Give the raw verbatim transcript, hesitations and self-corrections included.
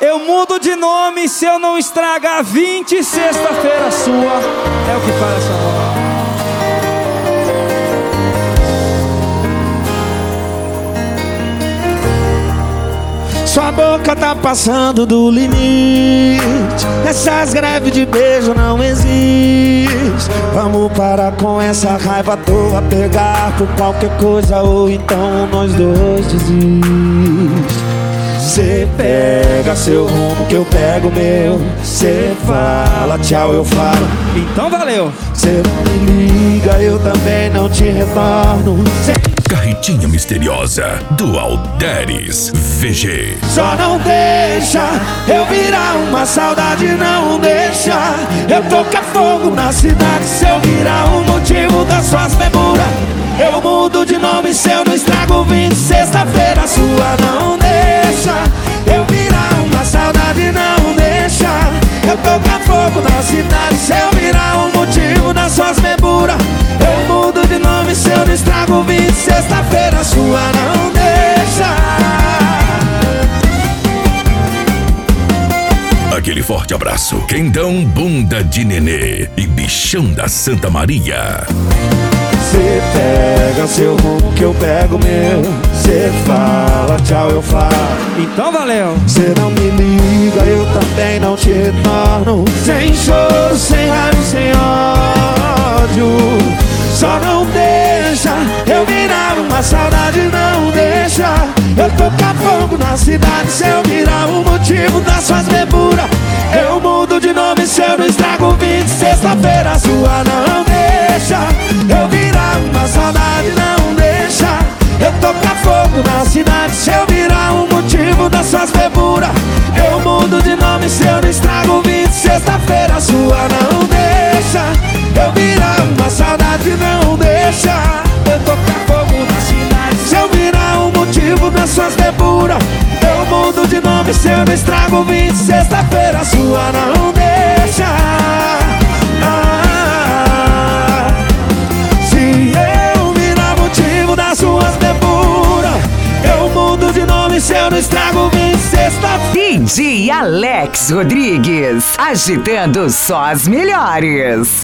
Eu mudo de nome se eu não estragar vinte sexta-feira sua. É o que fala essa voz. Sua boca tá passando do limite. Essas greves de beijo não existem. Vamos parar com essa raiva à toa, pegar por qualquer coisa, ou então nós dois desiste. Cê pega seu rumo que eu pego o meu. Cê fala tchau, eu falo então valeu. Cê não me liga, eu também não te retorno. Cê... Carretinha Misteriosa do Alderis V G. Só não deixa eu virar uma saudade, não deixa eu tocar fogo na cidade. Se eu virar o motivo das suas demoras, eu mudo de nome se eu não estrago vinte sexta-feira sua. Não deixa eu virar uma saudade, não deixa eu tocar fogo na cidade. Se eu virar o motivo das suas demoras, eu mudo de nome se eu não estrago vinte sexta-feira sua. Não deixa. Aquele forte abraço, quendão, bunda de nenê e bichão da Santa Maria. Cê pega seu rumo que eu pego o meu. Cê fala tchau, eu falo então valeu. Cê não me liga, eu também não te retorno. Sem choro, sem raiva, sem ódio. Só não deixa eu virar uma saudade, não deixa eu tocar fogo na cidade. Se eu virar o motivo das suas leburas, eu mudo de nome se eu não estrago vinte sexta-feira sua. Não deixa eu virar uma saudade, não deixa eu tocar fogo na cidade. Se eu virar o motivo das suas leburas, eu mudo de nome se eu não estrago vinte sexta-feira sua. Não deixa eu virar uma saudade, não deixa eu tocar fogo na cidade. Se eu virar o motivo das suas leburas, eu mudo de nome se eu não estrago vinte sexta-feira sua. Não deixa. Ah, se eu virar motivo das suas leburas, eu mudo de nome se eu não estrago vinte sexta-feira. D J Alex Rodrigues, agitando só as melhores.